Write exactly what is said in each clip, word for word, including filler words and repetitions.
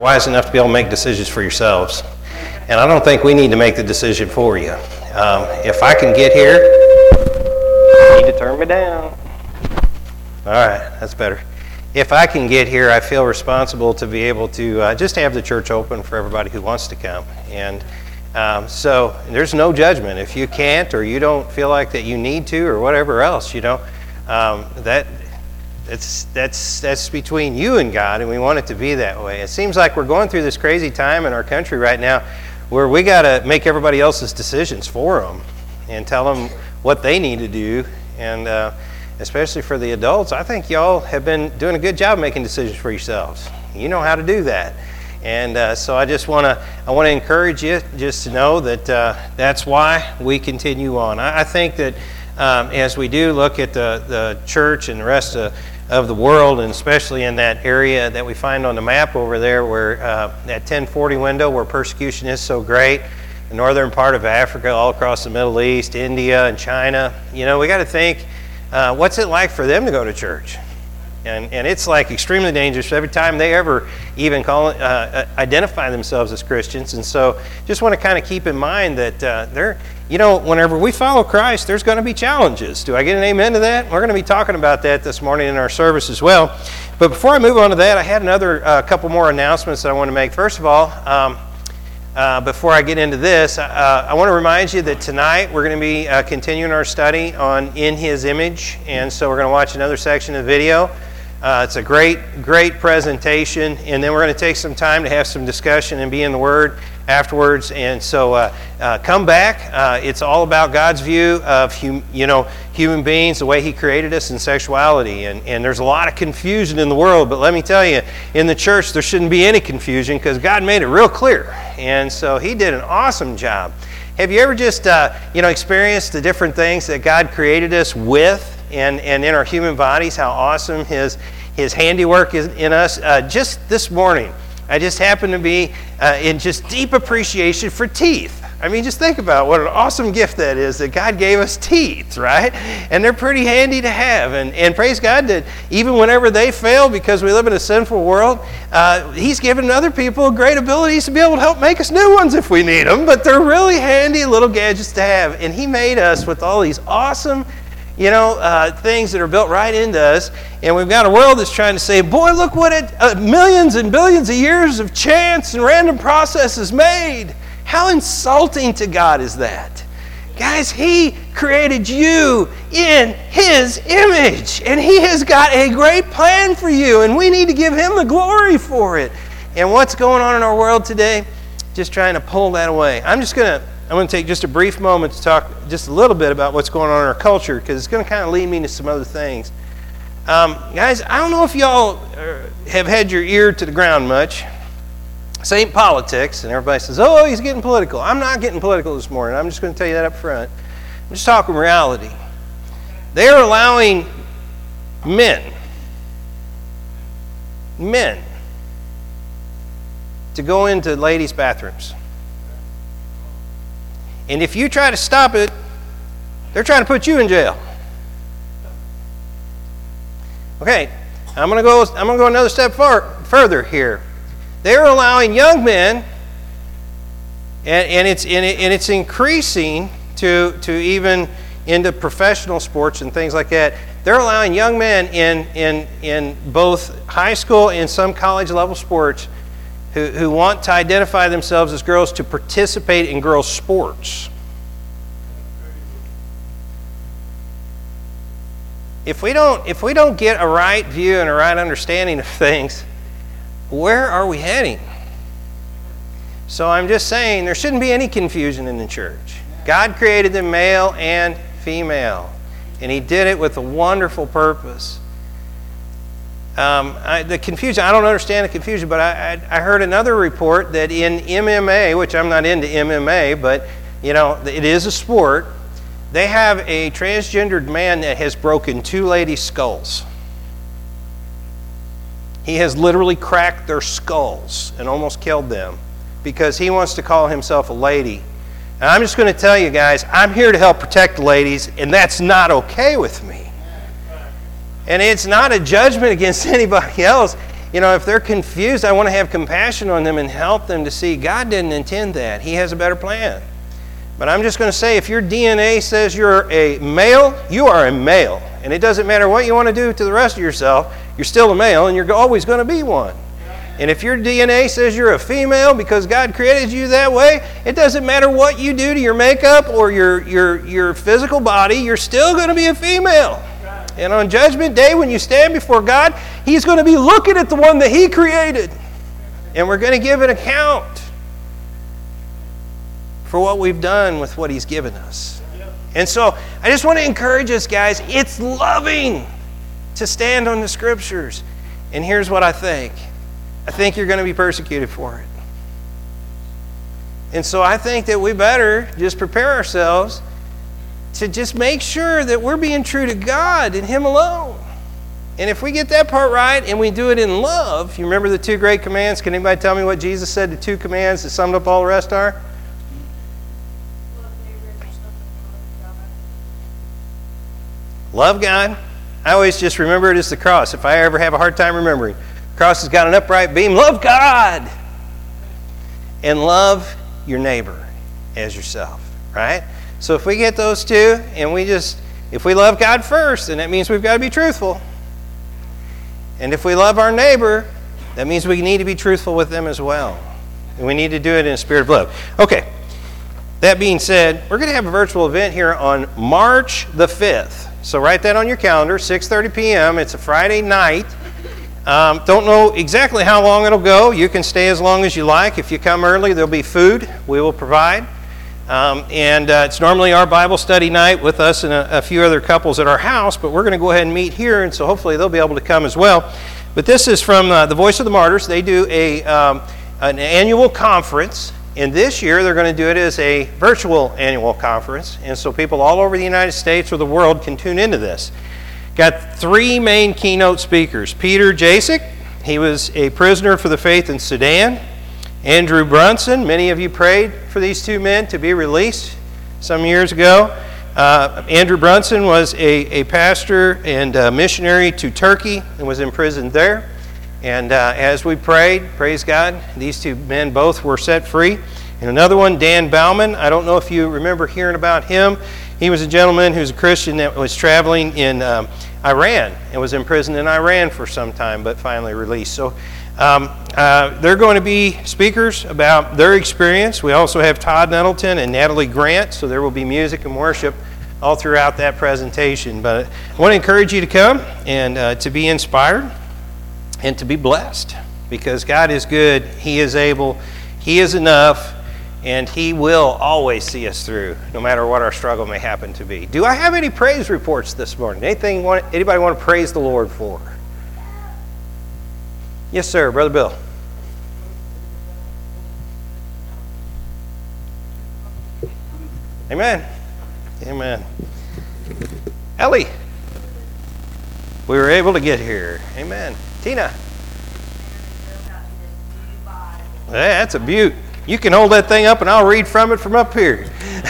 Wise enough to be able to make decisions for yourselves. And I don't think we need to make the decision for you. Um, if I can get here, you need to turn me down. All right, that's better. If I can get here, I feel responsible to be able to uh, just have the church open for everybody who wants to come. And um, so there's no judgment. If you can't or you don't feel like that you need to or whatever else, you know, um, that It's, that's that's between you and God, and we want it to be that way. It seems like we're going through this crazy time in our country right now where we got to make everybody else's decisions for them and tell them what they need to do. And uh, especially for the adults, I think y'all have been doing a good job making decisions for yourselves. You know how to do that. And uh, so I just want to I want to encourage you just to know that uh, that's why we continue on. I, I think that um, as we do look at the, the church and the rest of of the world, and especially in that area that we find on the map over there where uh, that ten forty window where persecution is so great, the northern part of Africa, all across the Middle East, India and China, you know, we got to think, uh, what's it like for them to go to church? And and it's like extremely dangerous every time they ever even call it, uh, identify themselves as Christians. And so just want to kind of keep in mind that uh, they're, you know, whenever we follow Christ, there's going to be challenges. Do I get an amen to that? We're going to be talking about that this morning in our service as well. But before I move on to that, I had another uh, couple more announcements that I want to make. First of all, um, uh, before I get into this, uh, I want to remind you that tonight we're going to be uh, continuing our study on In His Image. And so we're going to watch another section of video. Uh, it's a great, great presentation, and then we're going to take some time to have some discussion and be in the Word afterwards. And so uh, uh, come back. Uh, it's all about God's view of hum, you know human beings, the way He created us, and sexuality. And, and there's a lot of confusion in the world, but let me tell you, in the church there shouldn't be any confusion because God made it real clear. And so He did an awesome job. Have you ever just uh, you know experienced the different things that God created us with? And, and in our human bodies, how awesome His His handiwork is in us. Uh, just this morning, I just happened to be uh, in just deep appreciation for teeth. I mean, just think about what an awesome gift that is that God gave us teeth, right? And they're pretty handy to have. And, and praise God that even whenever they fail, because we live in a sinful world, uh, He's given other people great abilities to be able to help make us new ones if we need them. But they're really handy little gadgets to have. And He made us with all these awesome You know, uh, things that are built right into us, and we've got a world that's trying to say, boy, look what it, uh, millions and billions of years of chance and random processes made. How insulting to God is that? Guys, He created you in His image, and He has got a great plan for you, and we need to give Him the glory for it. And what's going on in our world today? Just trying to pull that away. I'm just going to I'm going to take just a brief moment to talk just a little bit about what's going on in our culture because it's going to kind of lead me into some other things. Um, guys, I don't know if y'all have had your ear to the ground much. This ain't politics, and everybody says, oh, he's getting political. I'm not getting political this morning. I'm just going to tell you that up front. I'm just talking reality. They're allowing men, men, to go into ladies' bathrooms. And if you try to stop it, they're trying to put you in jail. Okay, I'm going to go. I'm going to go another step far, further here. They're allowing young men, and, and it's and, it, and it's increasing to to even into professional sports and things like that. They're allowing young men in in in both high school and some college level sports Who, who want to identify themselves as girls to participate in girls' sports. If we don't, if we don't get a right view and a right understanding of things, where are we heading? So I'm just saying there shouldn't be any confusion in the church. God created them male and female, and He did it with a wonderful purpose. Um, I, the confusion, I don't understand the confusion, but I, I, I heard another report that in M M A, which I'm not into M M A, but you know, it is a sport, they have a transgendered man that has broken two ladies' skulls. He has literally cracked their skulls and almost killed them because he wants to call himself a lady. And I'm just going to tell you guys, I'm here to help protect the ladies, and that's not okay with me. And it's not a judgment against anybody else. you know, if they're confused, I want to have compassion on them and help them to see God didn't intend that. He has a better plan. But I'm just going to say, if your D N A says you're a male, you are a male. And it doesn't matter what you want to do to the rest of yourself, you're still a male, and you're always going to be one. And if your D N A says you're a female because God created you that way, it doesn't matter what you do to your makeup or your, your, your physical body, you're still going to be a female. And on Judgment Day, when you stand before God, He's going to be looking at the one that He created. And we're going to give an account for what we've done with what He's given us. And so I just want to encourage us, guys, it's loving to stand on the Scriptures. And here's what I think. I think you're going to be persecuted for it. And so I think that we better just prepare ourselves to just make sure that we're being true to God and Him alone. And if we get that part right and we do it in love, you remember the two great commands? Can anybody tell me what Jesus said the two commands that summed up all the rest are? Love God. I always just remember it as the cross. If I ever have a hard time remembering, the cross has got an upright beam. Love God. And love your neighbor as yourself, right? So if we get those two, and we just, if we love God first, then that means we've got to be truthful. And if we love our neighbor, that means we need to be truthful with them as well. And we need to do it in a spirit of love. Okay, that being said, we're going to have a virtual event here on March the fifth. So write that on your calendar, six thirty p.m. It's a Friday night. Um, don't know exactly how long it'll go. You can stay as long as you like. If you come early, there'll be food we will provide. Um, and uh, it's normally our Bible study night with us and a, a few other couples at our house, but we're going to go ahead and meet here, and so hopefully they'll be able to come as well. But this is from uh, the Voice of the Martyrs. They do a um, an annual conference, and this year they're going to do it as a virtual annual conference, and so people all over the United States or the world can tune into this. Got three main keynote speakers. Peter Jasek, he was a prisoner for the faith in Sudan. Andrew Brunson, many of you prayed for these two men to be released some years ago. Uh, Andrew Brunson was a, a pastor and a missionary to Turkey and was imprisoned there. And uh, as we prayed, praise God, these two men both were set free. And another one, Dan Bauman, I don't know if you remember hearing about him. He was a gentleman who's a Christian that was traveling in um, Iran and was imprisoned in Iran for some time, but finally released. So um, uh, they're going to be speakers about their experience. We also have Todd Nettleton and Natalie Grant, so there will be music and worship all throughout that presentation. But I want to encourage you to come and uh, to be inspired and to be blessed, because God is good, He is able, He is enough, and He will always see us through, no matter what our struggle may happen to be. Do I have any praise reports this morning? Anything want, anybody want to praise the Lord for? Yes, sir, Brother Bill. Amen. Amen. Ellie, we were able to get here. Amen. Tina. Hey, that's a beaut. You can hold that thing up and I'll read from it from up here.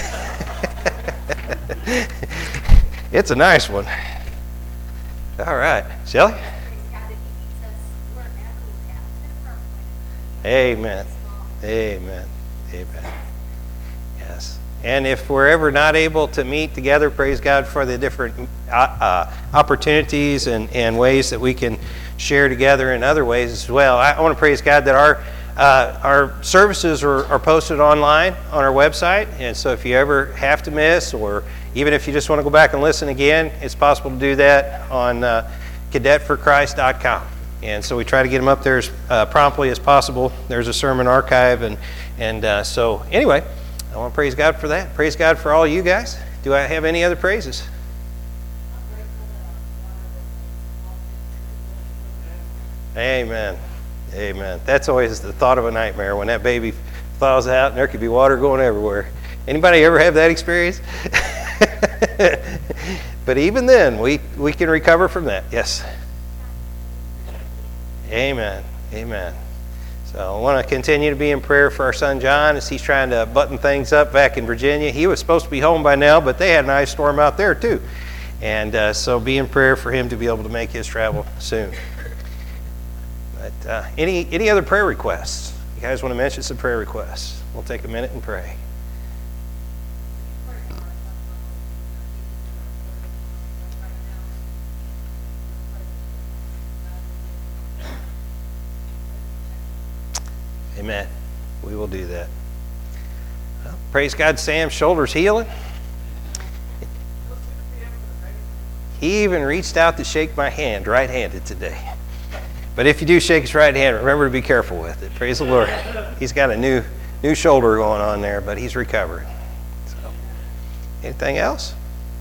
It's a nice one. All right. Shelley? Amen. Amen. Amen. Yes. And if we're ever not able to meet together, praise God for the different uh, uh, opportunities and, and ways that we can share together in other ways as well. I, I want to praise God that our uh, our services are, are posted online on our website. And so if you ever have to miss, or even if you just want to go back and listen again, it's possible to do that on uh, cadet for christ dot com. And so we try to get them up there as uh, promptly as possible. There's a sermon archive. And, and uh, so anyway, I want to praise God for that. Praise God for all you guys. Do I have any other praises? Amen. Amen. That's always the thought of a nightmare when that baby thaws out and there could be water going everywhere. Anybody ever have that experience? But even then, we, we can recover from that. Yes. Amen. Amen. So I want to continue to be in prayer for our son John as he's trying to button things up back in Virginia. He was supposed to be home by now, but they had an ice storm out there too. And uh, so be in prayer for him to be able to make his travel soon. But uh, any, any other prayer requests? You guys want to mention some prayer requests? We'll take a minute and pray. Amen. We will do that. Well, praise God, Sam's shoulder's healing. He even reached out to shake my hand, right-handed today. But if you do shake his right hand, remember to be careful with it. Praise the Lord. He's got a new new shoulder going on there, but he's recovering. So, anything else?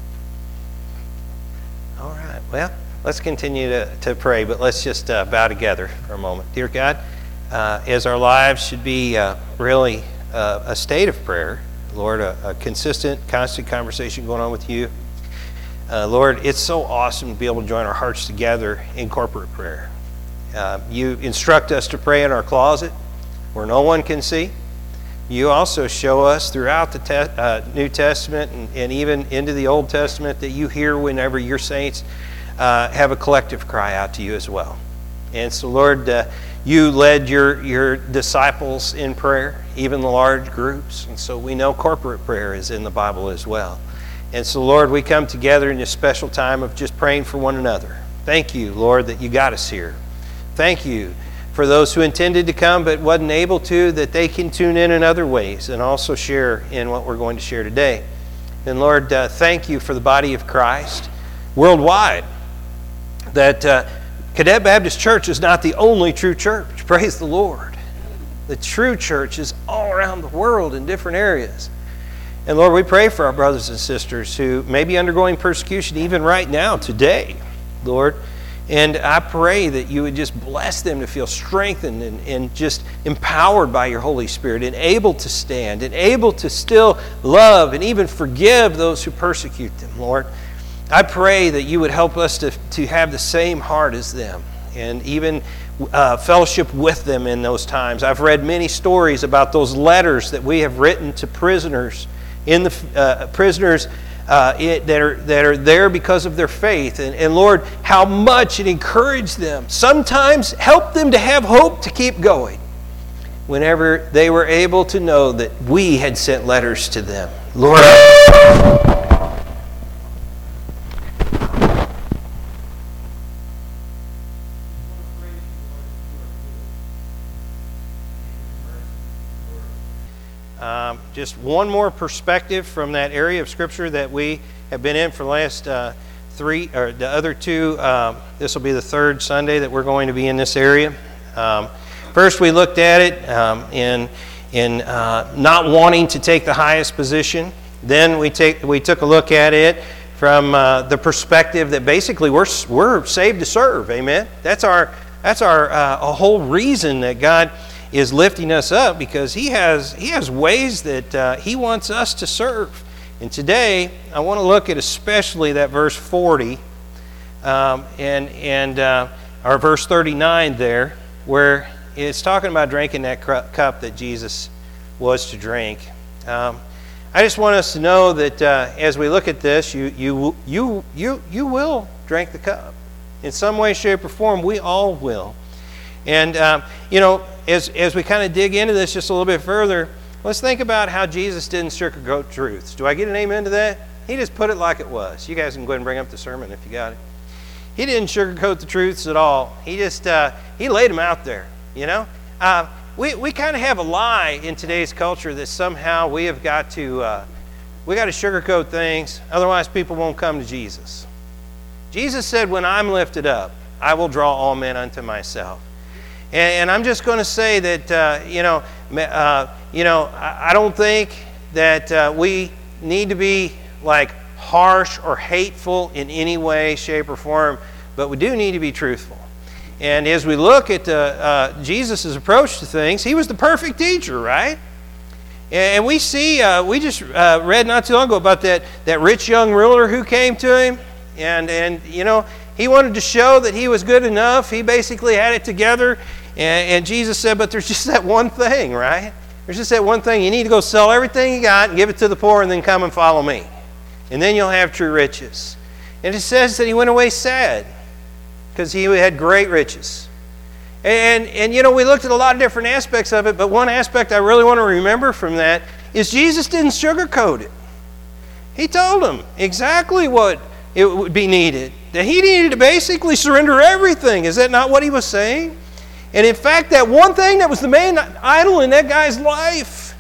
All right. Well, let's continue to, to pray, but let's just uh, bow together for a moment. Dear God, uh, as our lives should be uh, really uh, a state of prayer, Lord, a, a consistent, constant conversation going on with you. Uh, Lord, it's so awesome to be able to join our hearts together in corporate prayer. Uh, you instruct us to pray in our closet where no one can see. You also show us throughout the te- uh, New Testament and, and even into the Old Testament that you hear whenever your saints uh, have a collective cry out to you as well. And so, Lord, uh, you led your, your disciples in prayer, even the large groups. And so we know corporate prayer is in the Bible as well. And so, Lord, we come together in this special time of just praying for one another. Thank you, Lord, that you got us here. Thank you for those who intended to come but wasn't able to, that they can tune in in other ways and also share in what we're going to share today. And Lord, uh, thank you for the body of Christ worldwide, that uh, Cadet Baptist Church is not the only true church. Praise the Lord. The true church is all around the world in different areas. And Lord, we pray for our brothers and sisters who may be undergoing persecution even right now, today, Lord. And I pray that you would just bless them to feel strengthened and, and just empowered by your Holy Spirit and able to stand and able to still love and even forgive those who persecute them, Lord. I pray that you would help us to, to have the same heart as them and even uh, fellowship with them in those times. I've read many stories about those letters that we have written to prisoners in the uh, prisoners Uh, it, that, are, that are there because of their faith. And, and Lord, how much it encouraged them. Sometimes help them to have hope to keep going whenever they were able to know that we had sent letters to them. Lord, Um, just one more perspective from that area of Scripture that we have been in for the last uh, three, or the other two. Um, this will be the third Sunday that we're going to be in this area. Um, first, we looked at it um, in in uh, not wanting to take the highest position. Then we take we took a look at it from uh, the perspective that basically we're we're saved to serve. Amen. That's our that's our uh, a whole reason that God is lifting us up, because he has he has ways that uh, he wants us to serve. And today I want to look at especially that verse forty um, and and uh, or verse thirty-nine there, where it's talking about drinking that cup that Jesus was to drink. Um, I just want us to know that uh, as we look at this, you you you you you will drink the cup in some way, shape, or form. We all will. And um, you know, as as we kind of dig into this just a little bit further, let's think about how Jesus didn't sugarcoat truths. Do I get an amen to that? He just put it like it was. You guys can go ahead and bring up the sermon if you got it. He didn't sugarcoat the truths at all. He just uh, he laid them out there. You know, uh, we we kind of have a lie in today's culture that somehow we have got to uh, we got to sugarcoat things, otherwise people won't come to Jesus. Jesus said, "When I'm lifted up, I will draw all men unto myself." And, and I'm just going to say that, uh, you know, uh, you know, I, I don't think that uh, we need to be like harsh or hateful in any way, shape, or form, but we do need to be truthful. And as we look at uh, uh, Jesus' approach to things, he was the perfect teacher, right? And we see, uh, we just uh, read not too long ago about that, that rich young ruler who came to him. And, and, you know, he wanted to show that he was good enough. He basically had it together. And, and Jesus said, but there's just that one thing, right? There's just that one thing. You need to go sell everything you got and give it to the poor and then come and follow me. And then you'll have true riches. And it says that he went away sad because he had great riches. And, and, you know, we looked at a lot of different aspects of it, but one aspect I really want to remember from that is Jesus didn't sugarcoat it. He told them exactly what it would be needed. That he needed to basically surrender everything. Is that not what he was saying? And in fact, that one thing that was the main idol in that guy's life,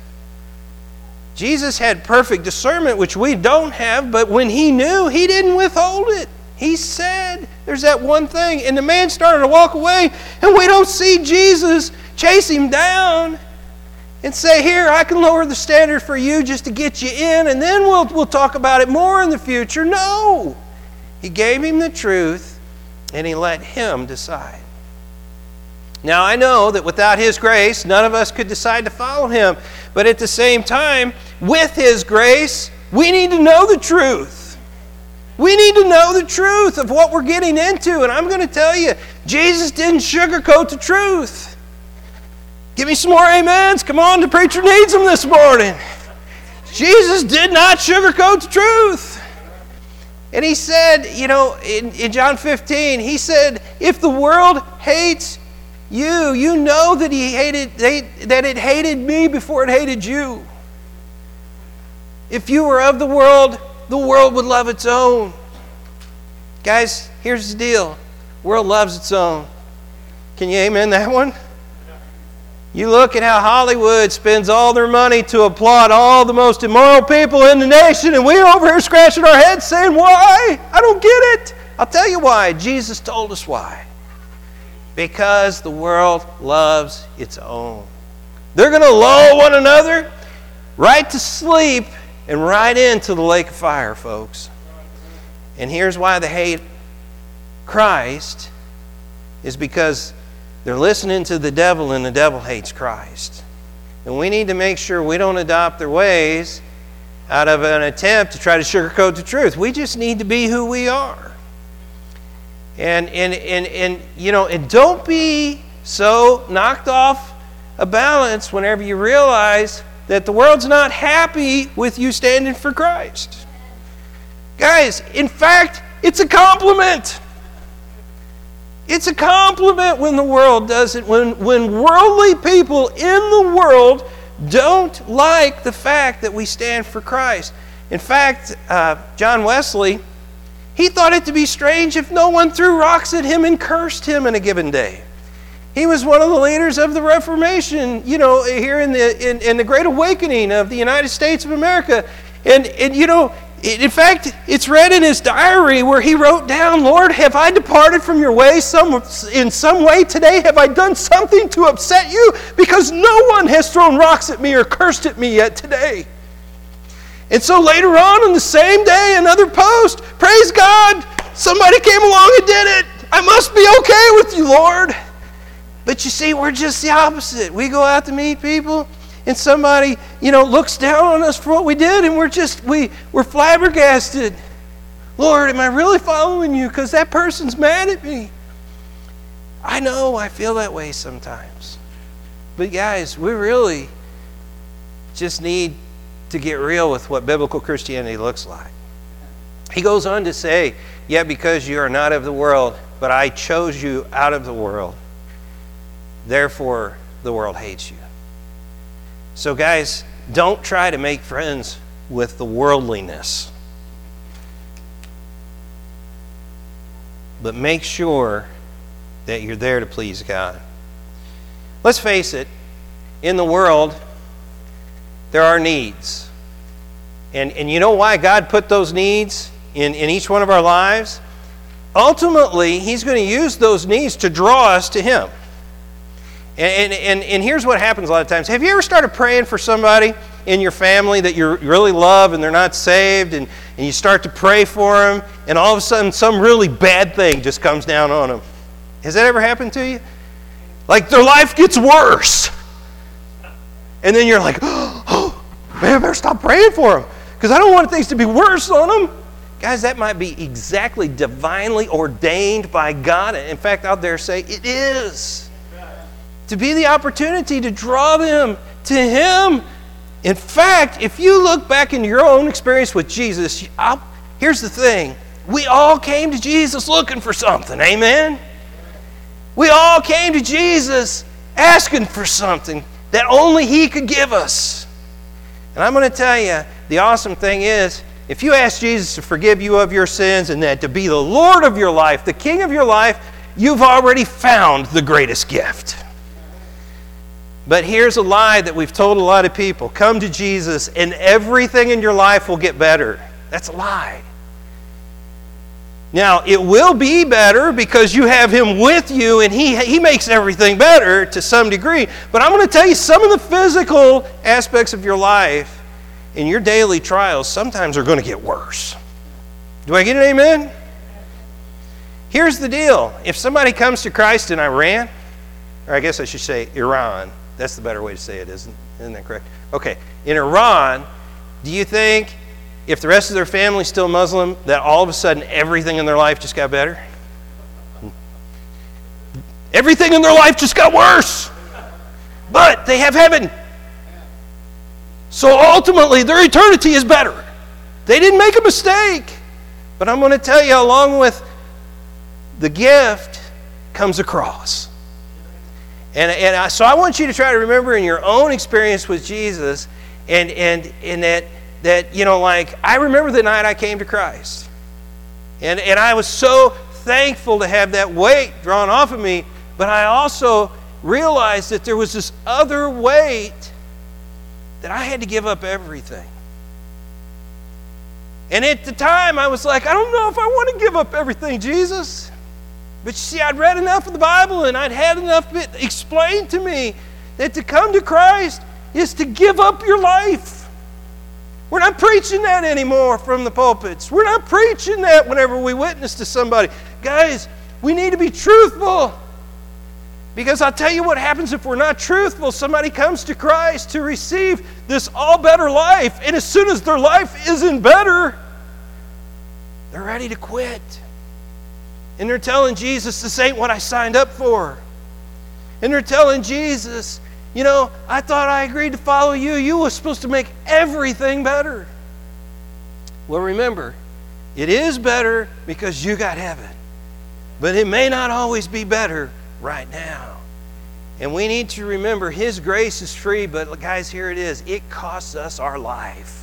Jesus had perfect discernment, which we don't have, but when he knew, he didn't withhold it. He said, there's that one thing. And the man started to walk away, and we don't see Jesus chase him down and say, here, I can lower the standard for you just to get you in, and then we'll, we'll talk about it more in the future. No. He gave him the truth, and he let him decide. Now, I know that without his grace, none of us could decide to follow him. But at the same time, with his grace, we need to know the truth. We need to know the truth of what we're getting into. And I'm going to tell you, Jesus didn't sugarcoat the truth. Give me some more amens. Come on, the preacher needs them this morning. Jesus did not sugarcoat the truth. And he said, you know, in, in John fifteen, he said, if the world hates you, you know that he hated they, that it hated me before it hated you. If you were of the world, the world would love its own. Guys, here's the deal. The world loves its own. Can you amen that one? You look at how Hollywood spends all their money to applaud all the most immoral people in the nation, and we're over here scratching our heads saying, why? I don't get it. I'll tell you why. Jesus told us why. Because the world loves its own. They're going to lull one another right to sleep and right into the lake of fire, folks. And here's why they hate Christ, is because they're listening to the devil, and the devil hates Christ. And we need to make sure we don't adopt their ways out of an attempt to try to sugarcoat the truth. We just need to be who we are. And, and, and, and you know, and don't be so knocked off a balance whenever you realize that the world's not happy with you standing for Christ. Guys, in fact, it's a compliment. It's a compliment when the world does it, when, when worldly people in the world don't like the fact that we stand for Christ. In fact, uh, John Wesley, he thought it to be strange if no one threw rocks at him and cursed him in a given day. He was one of the leaders of the Reformation, you know, here in the in, in the Great Awakening of the United States of America. And, and you know, in fact, it's read in his diary where he wrote down, Lord, have I departed from your way some, in some way today? Have I done something to upset you? Because no one has thrown rocks at me or cursed at me yet today. And so later on in the same day, another post, praise God, somebody came along and did it. I must be okay with you, Lord. But you see, we're just the opposite. We go out to meet people, and somebody, you know, looks down on us for what we did, and we're just, we, we're flabbergasted. Lord, am I really following you? Because that person's mad at me. I know, I feel that way sometimes. But guys, we really just need to get real with what biblical Christianity looks like. He goes on to say, yet because you are not of the world, but I chose you out of the world, therefore the world hates you. So guys, don't try to make friends with the worldliness. But make sure that you're there to please God. Let's face it, in the world, there are needs. And, and you know why God put those needs in, in each one of our lives? Ultimately, He's going to use those needs to draw us to Him. And, and, and here's what happens a lot of times. Have you ever started praying for somebody in your family that you really love and they're not saved, and, and you start to pray for them, and all of a sudden some really bad thing just comes down on them? Has that ever happened to you? Like their life gets worse. And then you're like, oh, man, I better stop praying for them because I don't want things to be worse on them. Guys, that might be exactly divinely ordained by God. In fact, I'll dare say it is. To be the opportunity to draw them to Him. In fact, if you look back into your own experience with Jesus, I'll, here's the thing. We all came to Jesus looking for something. Amen? We all came to Jesus asking for something that only He could give us. And I'm going to tell you, the awesome thing is, if you ask Jesus to forgive you of your sins and that to be the Lord of your life, the King of your life, you've already found the greatest gift. But here's a lie that we've told a lot of people. Come to Jesus and everything in your life will get better. That's a lie. Now, it will be better because you have Him with you and He, he makes everything better to some degree. But I'm going to tell you some of the physical aspects of your life in your daily trials sometimes are going to get worse. Do I get an amen? Here's the deal. If somebody comes to Christ in Iran, or I guess I should say Iran, that's the better way to say it, isn't, isn't that correct? Okay, in Iran, do you think if the rest of their family's still Muslim, that all of a sudden everything in their life just got better? Everything in their life just got worse. But they have heaven. So ultimately, their eternity is better. They didn't make a mistake. But I'm going to tell you, along with the gift comes a cross. And, and I, so I want you to try to remember in your own experience with Jesus, and, and, and that, that, you know, like, I remember the night I came to Christ. And, and I was so thankful to have that weight drawn off of me, but I also realized that there was this other weight that I had to give up everything. And at the time, I was like, I don't know if I want to give up everything, Jesus. But you see, I'd read enough of the Bible and I'd had enough of it explained to me that to come to Christ is to give up your life. We're not preaching that anymore from the pulpits. We're not preaching that whenever we witness to somebody. Guys, we need to be truthful. Because I'll tell you what happens if we're not truthful. Somebody comes to Christ to receive this all better life, and as soon as their life isn't better, they're ready to quit. And they're telling Jesus, this ain't what I signed up for. And they're telling Jesus, you know, I thought I agreed to follow you. You were supposed to make everything better. Well, remember, it is better because you got heaven. But it may not always be better right now. And we need to remember His grace is free, but guys, here it is. It costs us our life.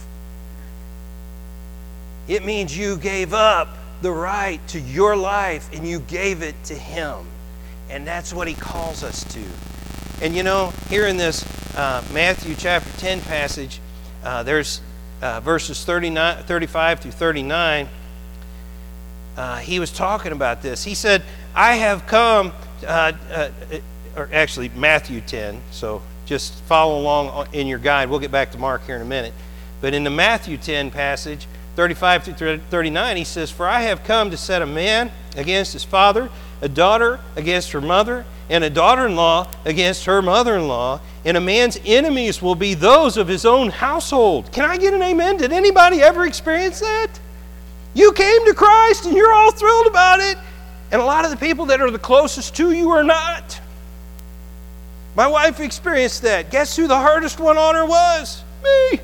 It means you gave up the right to your life and you gave it to Him. And that's what He calls us to. And you know, here in this uh, Matthew chapter ten passage, uh, there's uh, verses thirty-nine, thirty-five through thirty-nine. Uh, he was talking about this. He said, I have come, uh, uh, or actually Matthew ten, so just follow along in your guide. We'll get back to Mark here in a minute. But in the Matthew ten passage, thirty-five through thirty-nine, he says, for I have come to set a man against his father, a daughter against her mother, and a daughter-in-law against her mother-in-law, and a man's enemies will be those of his own household. Can I get an amen? Did anybody ever experience that? You came to Christ and you're all thrilled about it, and a lot of the people that are the closest to you are not. My wife experienced that. Guess who the hardest one on her was? Me.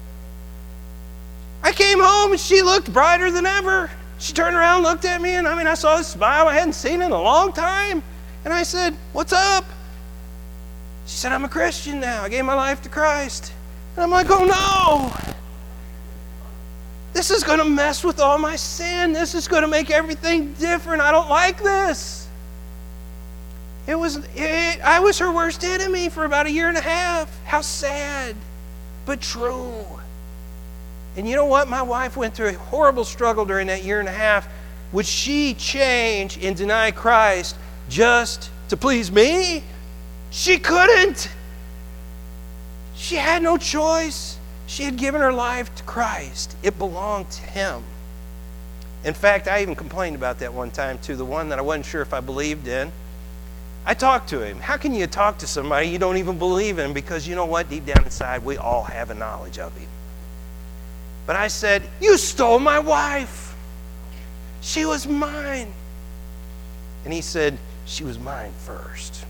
I came home and she looked brighter than ever. She turned around and looked at me, and I mean, I saw this smile I hadn't seen in a long time. And I said, what's up? She said, I'm a Christian now. I gave my life to Christ. And I'm like, oh no. This is going to mess with all my sin. This is going to make everything different. I don't like this. It was, it, I was her worst enemy for about a year and a half. How sad, but true. And you know what? My wife went through a horrible struggle during that year and a half. Would she change and deny Christ just to please me? She couldn't. She had no choice. She had given her life to Christ. It belonged to Him. In fact, I even complained about that one time to the one that I wasn't sure if I believed in. I talked to him. How can you talk to somebody you don't even believe in? Because you know what? Deep down inside, we all have a knowledge of Him. But I said, you stole my wife. She was mine. And he said, she was mine first.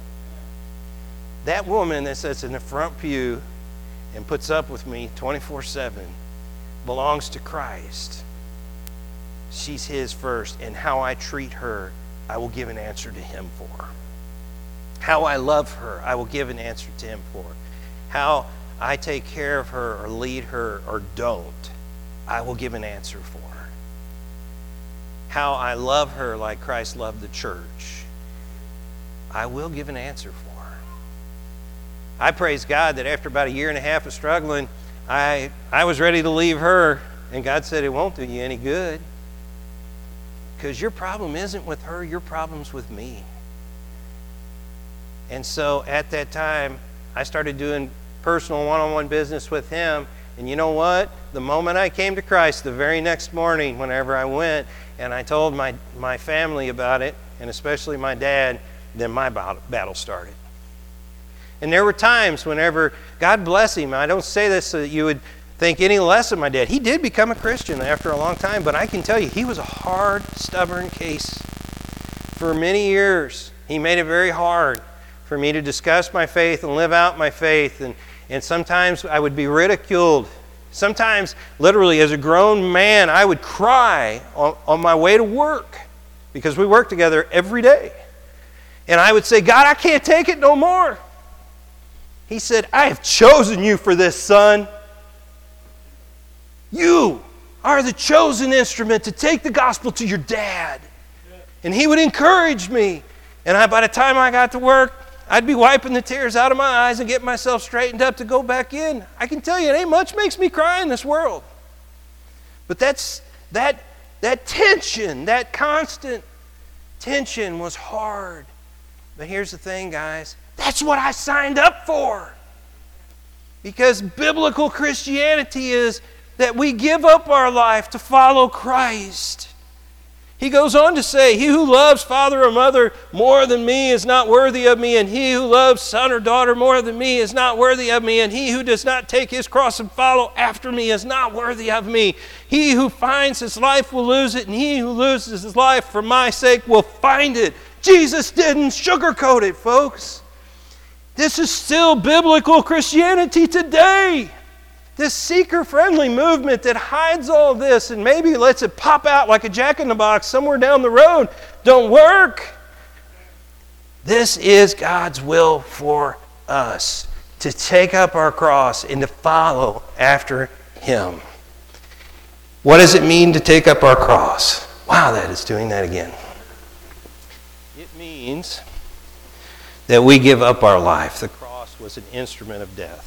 That woman that sits in the front pew and puts up with me twenty-four seven belongs to Christ. She's His first, and how I treat her I will give an answer to him for. How I love her, I will give an answer to him for. How I take care of her or lead her or don't, I will give an answer for. How I love her like Christ loved the church, I will give an answer for. I praise God that after about a year and a half of struggling, I, I was ready to leave her, and God said, it won't do you any good. Because your problem isn't with her, your problem's with me. And so at that time, I started doing personal one-on-one business with him. And you know what? The moment I came to Christ, the very next morning, whenever I went, and I told my, my family about it, and especially my dad, then my battle started. And there were times whenever, God bless him, I don't say this so that you would think any less of my dad. He did become a Christian after a long time, but I can tell you, he was a hard, stubborn case. For many years, he made it very hard for me to discuss my faith and live out my faith. And, and sometimes I would be ridiculed. Sometimes, literally, as a grown man, I would cry on, on my way to work because we worked together every day. And I would say, God, I can't take it no more. He said, I have chosen you for this, son. You are the chosen instrument to take the gospel to your dad. And he would encourage me. And I, by the time I got to work, I'd be wiping the tears out of my eyes and getting myself straightened up to go back in. I can tell you, it ain't much makes me cry in this world. But that's that, that tension, that constant tension was hard. But here's the thing, guys. That's what I signed up for. Because biblical Christianity is that we give up our life to follow Christ. He goes on to say, he who loves father or mother more than me is not worthy of me, and he who loves son or daughter more than me is not worthy of me, and he who does not take his cross and follow after me is not worthy of me. He who finds his life will lose it, and he who loses his life for my sake will find it. Jesus didn't sugarcoat it, folks. This is still biblical Christianity today. This seeker-friendly movement that hides all this and maybe lets it pop out like a jack-in-the-box somewhere down the road don't work. This is God's will for us, to take up our cross and to follow after him. What does it mean to take up our cross? Wow, that is doing that again. It means that we give up our life. The cross was an instrument of death.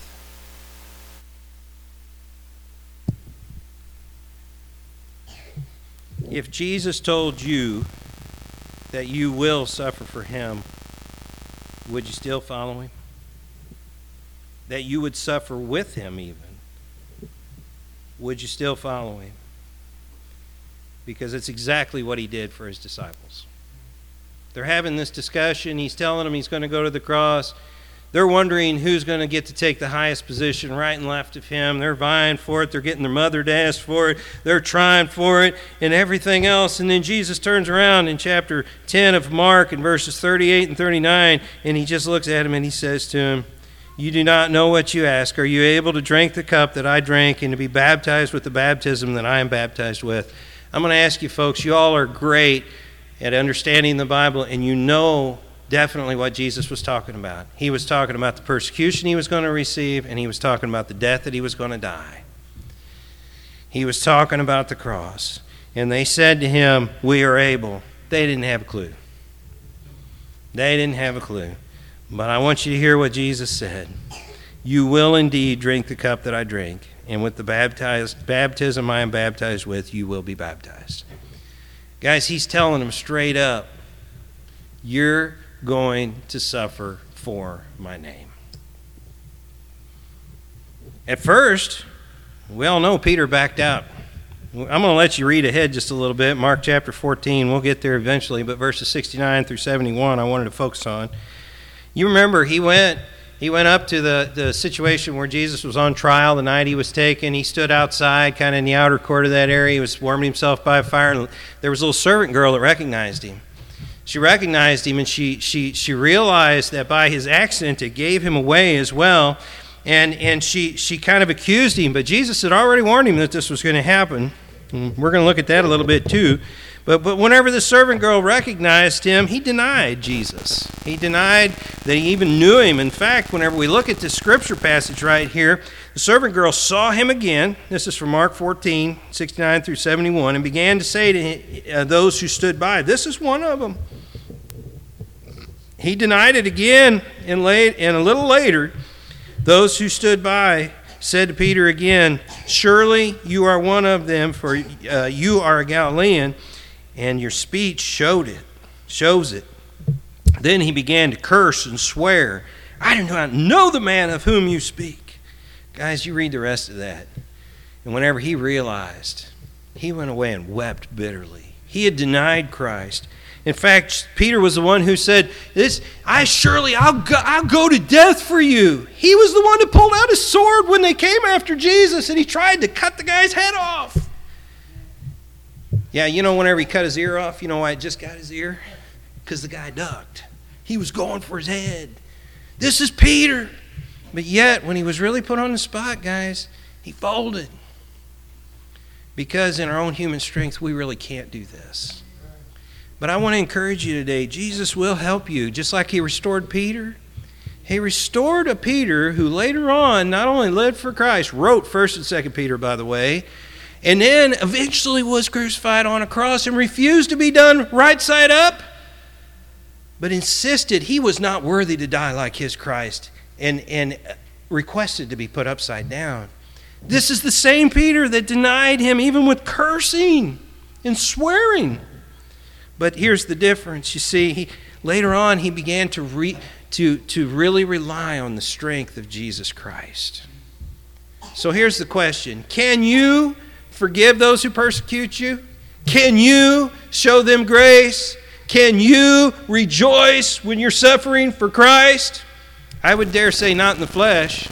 If Jesus told you that you will suffer for him, would you still follow him? That you would suffer with him even, would you still follow him? Because it's exactly what he did for his disciples. They're having this discussion. He's telling them he's going to go to the cross. They're wondering who's going to get to take the highest position right and left of him. They're vying for it. They're getting their mother to ask for it. They're trying for it and everything else. And then Jesus turns around in chapter ten of Mark in verses thirty-eight and thirty-nine, and he just looks at him and he says to him, you do not know what you ask. Are you able to drink the cup that I drank and to be baptized with the baptism that I am baptized with? I'm going to ask you folks, you all are great at understanding the Bible, and you know definitely what Jesus was talking about. He was talking about the persecution he was going to receive, and he was talking about the death that he was going to die. He was talking about the cross. And they said to him, we are able. They didn't have a clue. They didn't have a clue. But I want you to hear what Jesus said. You will indeed drink the cup that I drink, and with the baptized, baptism I am baptized with, you will be baptized. Guys, he's telling them straight up, you're going to suffer for my name. At first, we all know Peter backed out. I'm going to let you read ahead just a little bit. Mark chapter fourteen, we'll get there eventually, but verses sixty-nine through seventy-one I wanted to focus on. You remember he went he went up to the, the situation where Jesus was on trial the night he was taken. He stood outside, kind of in the outer court of that area. He was warming himself by a fire, and there was a little servant girl that recognized him. She recognized him, and she she she realized that by his accent it gave him away as well. And and she she kind of accused him, but Jesus had already warned him that this was going to happen. And we're going to look at that a little bit too. But, but whenever the servant girl recognized him, he denied Jesus. He denied that he even knew him. In fact, whenever we look at this scripture passage right here, the servant girl saw him again. This is from Mark fourteen, sixty-nine through seventy-one, and began to say to uh, those who stood by, "This is one of them." He denied it again, and, late, and a little later, those who stood by said to Peter again, "Surely you are one of them, for uh, you are a Galilean." And your speech showed it, shows it. Then he began to curse and swear, "I do not know the man of whom you speak." Guys, you read the rest of that. And whenever he realized, he went away and wept bitterly. He had denied Christ. In fact, Peter was the one who said, "This, I surely, I'll go, I'll go to death for you." He was the one who pulled out his sword when they came after Jesus, and he tried to cut the guy's head off. Yeah, you know, whenever he cut his ear off, you know why it just got his ear? Because the guy ducked. He was going for his head. This is Peter. But yet, when he was really put on the spot, guys, he folded. Because in our own human strength, we really can't do this. But I want to encourage you today, Jesus will help you. Just like he restored Peter, he restored a Peter who later on not only lived for Christ, wrote First and Second Peter, by the way, and then eventually was crucified on a cross and refused to be done right side up, but insisted he was not worthy to die like his Christ, and, and requested to be put upside down. This is the same Peter that denied him even with cursing and swearing. But here's the difference. You see, he, later on he began to, re, to, to really rely on the strength of Jesus Christ. So here's the question. Can you forgive those who persecute you? Can you show them grace? Can you rejoice when you're suffering for Christ? I would dare say not in the flesh.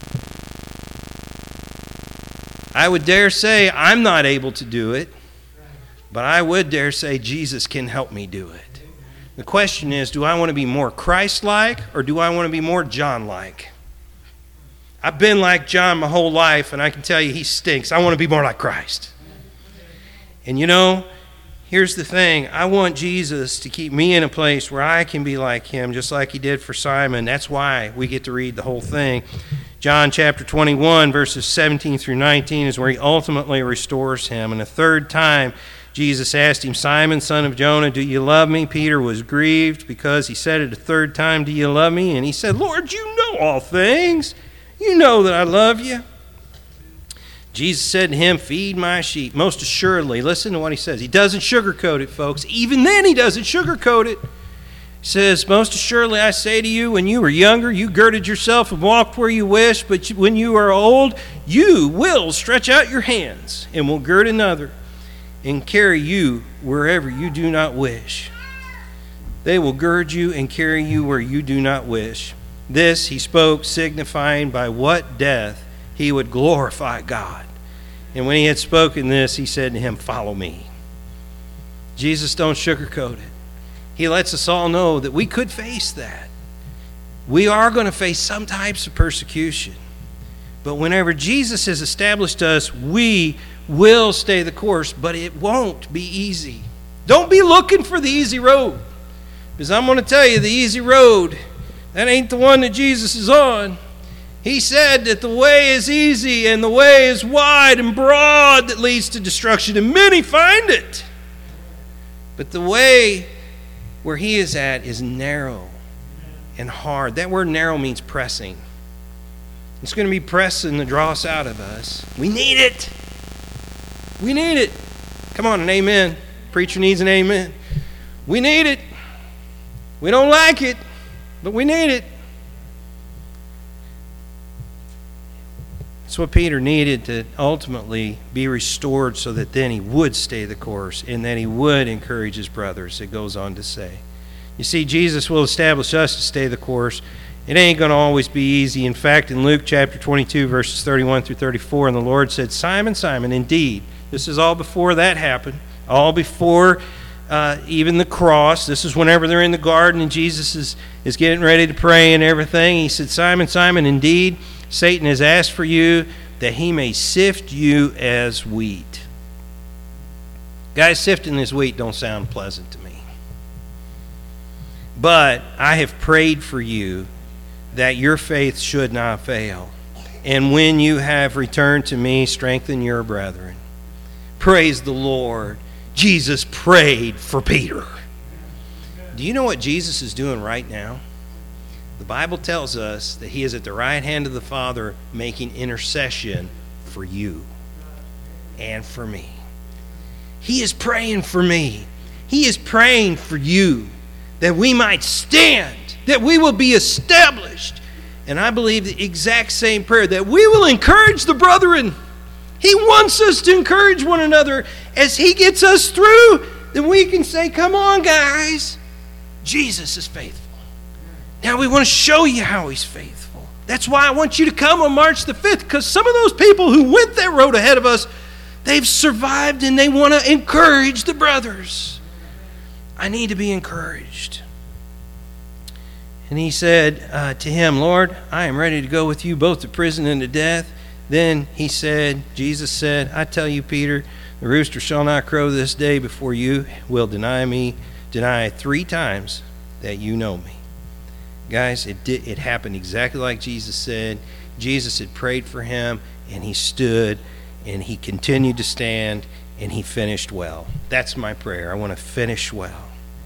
I would dare say I'm not able to do it, but I would dare say Jesus can help me do it. The question is, do I want to be more Christ-like or do I want to be more John-like? I've been like John my whole life, and I can tell you he stinks. I want to be more like Christ. And you know, here's the thing. I want Jesus to keep me in a place where I can be like him, just like he did for Simon. That's why we get to read the whole thing. John chapter twenty-one, verses seventeen through nineteen is where he ultimately restores him. And a third time, Jesus asked him, "Simon, son of Jonah, do you love me?" Peter was grieved because he said it a third time, "Do you love me?" And he said, "Lord, you know all things. You know that I love you." Jesus said to him, "Feed my sheep." Most assuredly, listen to what he says. He doesn't sugarcoat it, folks. Even then, he doesn't sugarcoat it. He says, "Most assuredly, I say to you, when you were younger, you girded yourself and walked where you wished, but when you are old, you will stretch out your hands and will gird another and carry you wherever you do not wish. They will gird you and carry you where you do not wish." This he spoke, signifying by what death he would glorify God. And when he had spoken this, he said to him, "Follow me." Jesus don't sugarcoat it. He lets us all know that we could face that. We are going to face some types of persecution. But whenever Jesus has established us, we will stay the course, but it won't be easy. Don't be looking for the easy road. Because I'm going to tell you, the easy road, that ain't the one that Jesus is on. He said that the way is easy and the way is wide and broad that leads to destruction, and many find it. But the way where he is at is narrow and hard. That word narrow means pressing. It's going to be pressing to draw us out of us. We need it. We need it. Come on, an amen. Preacher needs an amen. We need it. We don't like it, but we need it. It's what Peter needed to ultimately be restored so that then he would stay the course and that he would encourage his brothers, it goes on to say. You see, Jesus will establish us to stay the course. It ain't going to always be easy. In fact, in Luke chapter twenty-two, verses thirty-one through thirty-four, and the Lord said, "Simon, Simon, indeed," this is all before that happened, all before uh, even the cross. This is whenever they're in the garden and Jesus is, is getting ready to pray and everything. He said, "Simon, Simon, indeed, Satan has asked for you that he may sift you as wheat." Guys, sifting this wheat don't sound pleasant to me. But I have prayed for you that your faith should not fail. And when you have returned to me, strengthen your brethren. Praise the Lord. Jesus prayed for Peter. Do you know what Jesus is doing right now? The Bible tells us that he is at the right hand of the Father making intercession for you and for me. He is praying for me. He is praying for you that we might stand, that we will be established. And I believe the exact same prayer, that we will encourage the brethren. He wants us to encourage one another. As he gets us through, then we can say, come on, guys. Jesus is faithful. Now we want to show you how he's faithful. That's why I want you to come on March the fifth, because some of those people who went that road ahead of us, they've survived and they want to encourage the brothers. I need to be encouraged. And he said uh, to him, Lord, I am ready to go with you both to prison and to death. Then he said, Jesus said, I tell you, Peter, the rooster shall not crow this day before you will deny me, deny three times that you know me. Guys, it did, it happened exactly like Jesus said. Jesus had prayed for him, and he stood, and he continued to stand, and he finished well. That's my prayer. I want to finish well.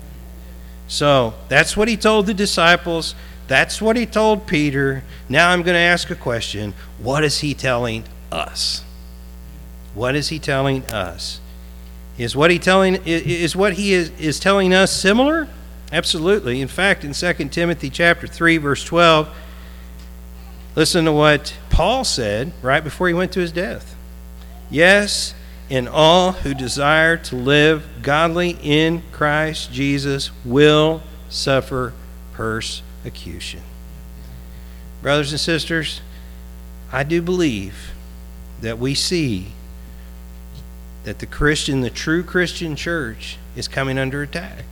So that's what he told the disciples. That's what he told Peter. Now I'm going to ask a question. What is he telling us? What is he telling us? Is what he telling is what he is, is telling us similar? Absolutely. In fact, in Second Timothy chapter three, verse twelve, listen to what Paul said right before he went to his death. Yes, and all who desire to live godly in Christ Jesus will suffer persecution. Brothers and sisters, I do believe that we see that the Christian, the true Christian church is coming under attack.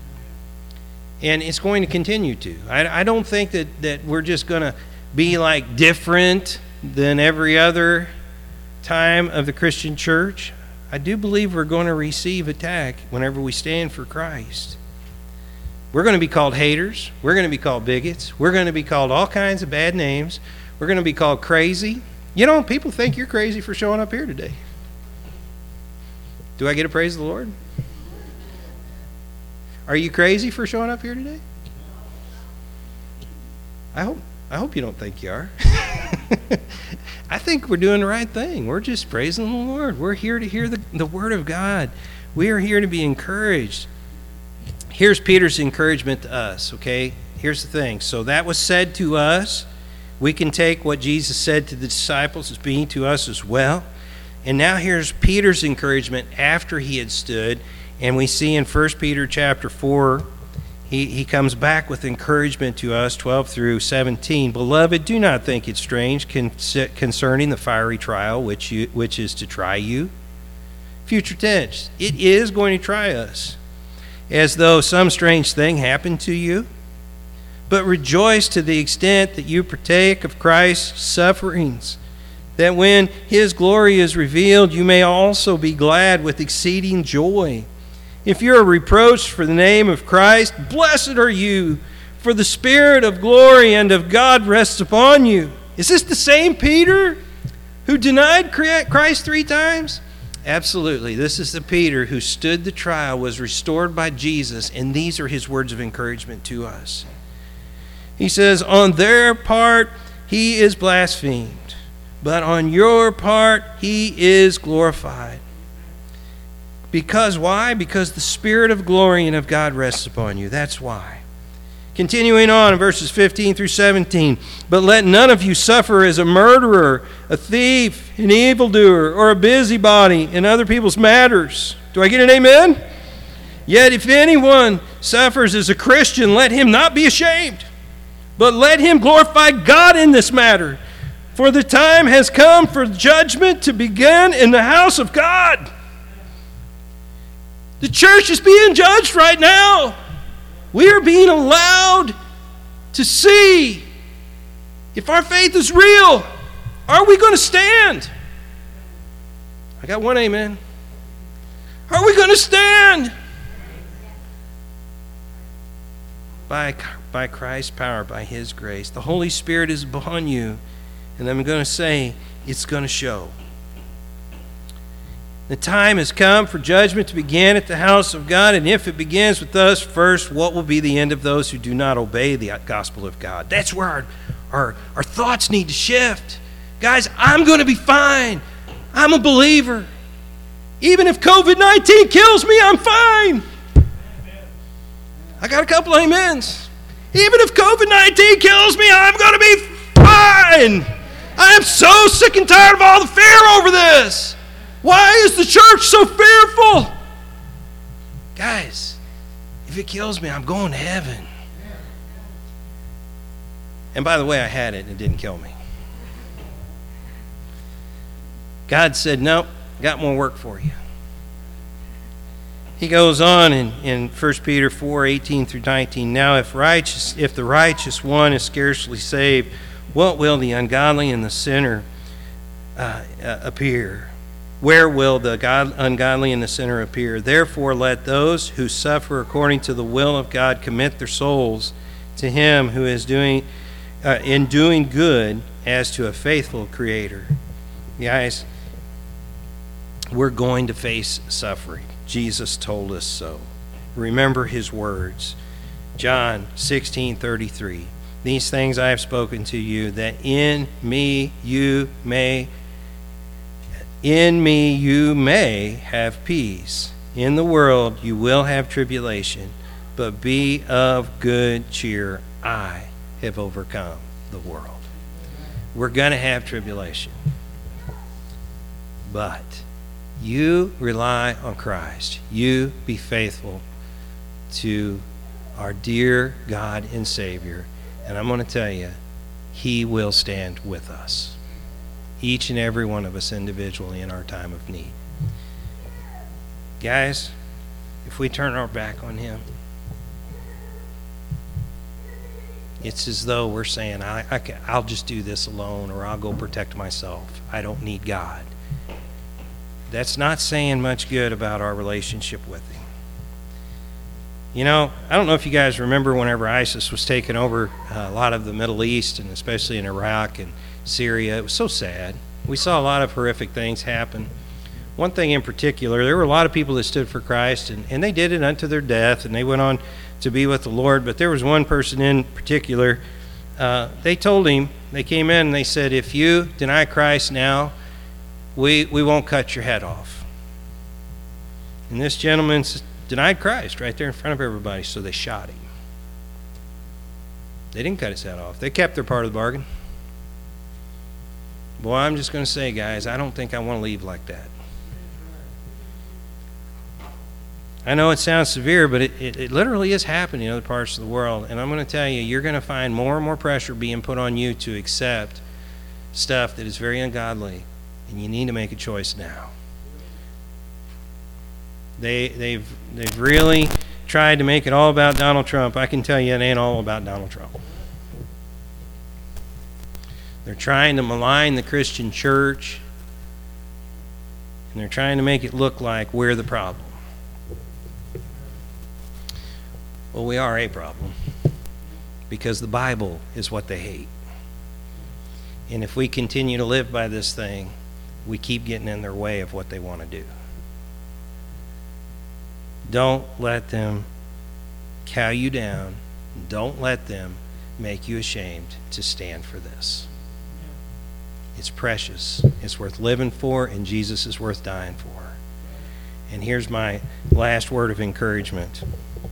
And it's going to continue to. I, I don't think that, that we're just going to be like different than every other time of the Christian church. I do believe we're going to receive attack whenever we stand for Christ. We're going to be called haters. We're going to be called bigots. We're going to be called all kinds of bad names. We're going to be called crazy. You know, people think you're crazy for showing up here today. Do I get to praise the Lord? Are you crazy for showing up here today? I hope I hope you don't think you are. I think we're doing the right thing. We're just praising the Lord. We're here to hear the, the Word of God. We are here to be encouraged. Here's Peter's encouragement to us, okay? Here's the thing. So that was said to us. We can take what Jesus said to the disciples as being to us as well. And now here's Peter's encouragement after he had stood. And we see in First Peter chapter four, he, he comes back with encouragement to us, twelve through seventeen. Beloved, do not think it strange con- concerning the fiery trial which you, which is to try you. Future tense, it is going to try us, as though some strange thing happened to you. But rejoice to the extent that you partake of Christ's sufferings, that when his glory is revealed, you may also be glad with exceeding joy. If you are reproached for the name of Christ, blessed are you, for the Spirit of glory and of God rests upon you. Is this the same Peter who denied Christ three times? Absolutely. This is the Peter who stood the trial, was restored by Jesus, and these are his words of encouragement to us. He says, on their part, he is blasphemed, but on your part, he is glorified. Because why? Because the Spirit of glory and of God rests upon you. That's why. Continuing on in verses fifteen through seventeen. But let none of you suffer as a murderer, a thief, an evildoer, or a busybody in other people's matters. Do I get an amen? Yet if anyone suffers as a Christian, let him not be ashamed, but let him glorify God in this matter. For the time has come for judgment to begin in the house of God. The church is being judged right now. We are being allowed to see if our faith is real. Are we going to stand? I got one amen. Are we going to stand? By, by Christ's power, by His grace. The Holy Spirit is upon you. And I'm going to say, it's going to show. The time has come for judgment to begin at the house of God, and if it begins with us first, what will be the end of those who do not obey the gospel of God? That's where our, our, our thoughts need to shift. Guys, I'm going to be fine. I'm a believer. Even if covid nineteen kills me, I'm fine. I got a couple amens. Even if covid nineteen kills me, I'm going to be fine. I am so sick and tired of all the fear over this. Why is the church so fearful? Guys, if it kills me, I'm going to heaven. And by the way, I had it and it didn't kill me. God said, nope, got more work for you. He goes on in, in First Peter four, eighteen through nineteen. Now if righteous, if the righteous one is scarcely saved, what will the ungodly and the sinner uh, uh, appear? Where will the God, ungodly and the sinner appear? Therefore, let those who suffer according to the will of God commit their souls to Him who is doing, uh, in doing good as to a faithful Creator. Guys, we're going to face suffering. Jesus told us so. Remember His words. John sixteen thirty-three. These things I have spoken to you, that in me you may In me you may have peace. In the world you will have tribulation, but be of good cheer. I have overcome the world. We're going to have tribulation. But you rely on Christ. You be faithful to our dear God and Savior. And I'm going to tell you, He will stand with us. Each and every one of us individually in our time of need. Guys, if we turn our back on Him, it's as though we're saying, I, I can, I'll just do this alone, or I'll go protect myself. I don't need God. That's not saying much good about our relationship with Him. You know, I don't know if you guys remember whenever ISIS was taking over uh, a lot of the Middle East, and especially in Iraq and Syria. It was so sad. We saw a lot of horrific things happen. One thing in particular, there were a lot of people that stood for Christ, and, and they did it unto their death, and they went on to be with the Lord. But there was one person in particular, uh, they told him, they came in and they said, if you deny Christ now, we, we won't cut your head off. And this gentleman denied Christ right there in front of everybody, so they shot him. They didn't cut his head off. They kept their part of the bargain. Boy, I'm just going to say, guys, I don't think I want to leave like that. I know it sounds severe, but it, it, it literally is happening in other parts of the world. And I'm going to tell you, you're going to find more and more pressure being put on you to accept stuff that is very ungodly. And you need to make a choice now. They, they've, they've really tried to make it all about Donald Trump. I can tell you it ain't all about Donald Trump. They're trying to malign the Christian church, and they're trying to make it look like we're the problem. Well, we are a problem, because the Bible is what they hate. And if we continue to live by this thing, we keep getting in their way of what they want to do. Don't let them cow you down. Don't let them make you ashamed to stand for this. It's precious. It's worth living for, and Jesus is worth dying for. And here's my last word of encouragement.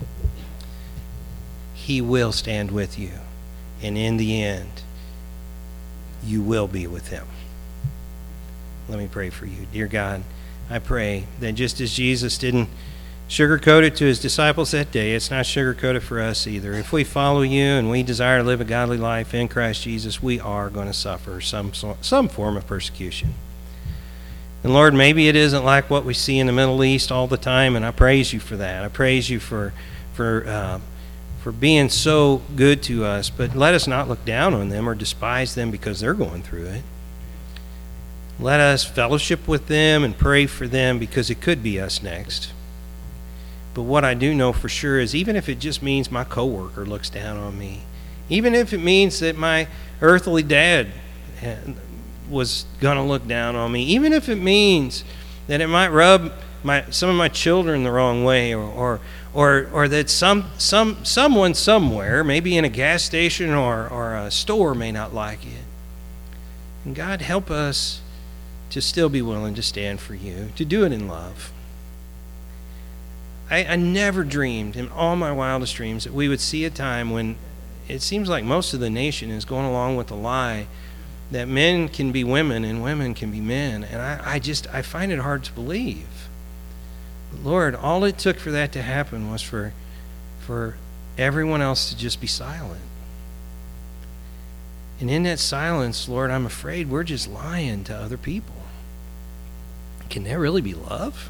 He will stand with you, and in the end, you will be with Him. Let me pray for you. Dear God, I pray that just as Jesus didn't sugarcoat it to His disciples that day, it's not sugarcoated for us either. If we follow You and we desire to live a godly life in Christ Jesus, we are going to suffer some some form of persecution. And Lord, maybe it isn't like what we see in the Middle East all the time, and I praise You for that. I praise You for for uh, for being so good to us, but let us not look down on them or despise them because they're going through it. Let us fellowship with them and pray for them, because it could be us next. But what I do know for sure is, even if it just means my coworker looks down on me, even if it means that my earthly dad was going to look down on me, even if it means that it might rub my some of my children the wrong way, or or or, or that some some someone somewhere, maybe in a gas station or, or a store, may not like it. And God, help us to still be willing to stand for you, to do it in love. I, I never dreamed in all my wildest dreams that we would see a time when it seems like most of the nation is going along with the lie that men can be women and women can be men. And I, I just, I find it hard to believe. But Lord, all it took for that to happen was for, for everyone else to just be silent. And in that silence, Lord, I'm afraid we're just lying to other people. Can there really be love?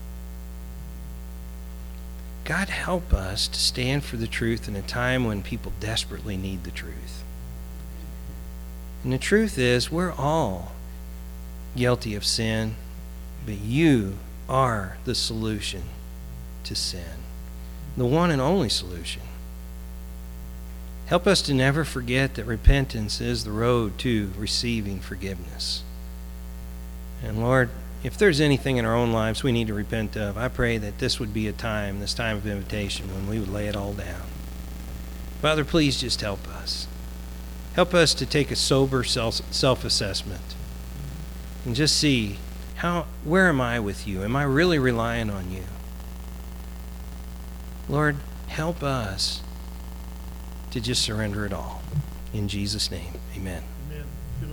God, help us to stand for the truth in a time when people desperately need the truth. And the truth is, we're all guilty of sin, but you are the solution to sin, the one and only solution. Help us to never forget that repentance is the road to receiving forgiveness. And Lord, if there's anything in our own lives we need to repent of, I pray that this would be a time, this time of invitation, when we would lay it all down. Father, please just help us. Help us to take a sober self, self-assessment and just see, how, where am I with you? Am I really relying on you? Lord, help us to just surrender it all. In Jesus' name, amen.